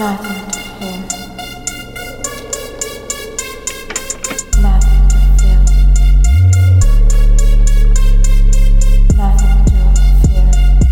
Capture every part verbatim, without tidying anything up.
Nothing to fear. Nothing to feel. Nothing to fear.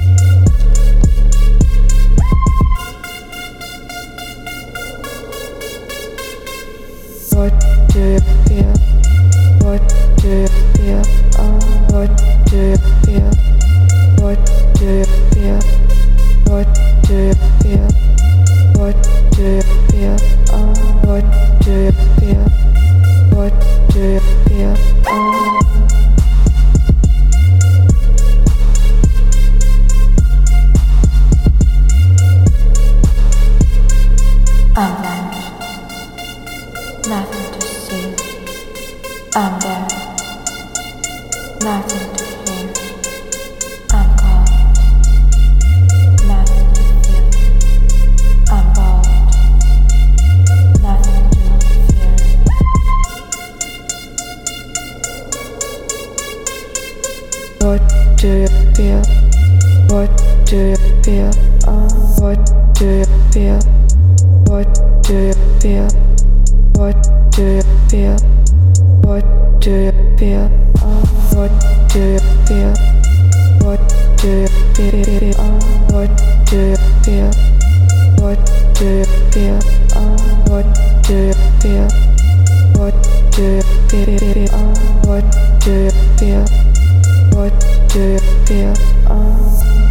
What do you feel? What do you feel? Oh, what do you feel? What do you feel? What do you feel? What do you feel? Oh, what do you feel? What do you feel? Oh. I'm blind. Nothing to see. I'm there. Nothing to hear. I'm cold. Nothing to feel. I'm bold. Nothing to fear. What do you feel? What do you feel? Oh, what do you feel? What do you feel? What do you feel? What do you feel? Oh, what do you feel? What do you feel? Oh, what do you feel? What do you feel? Oh, what do you feel? What do you feel? Oh, what do you feel? What do you feel? Oh.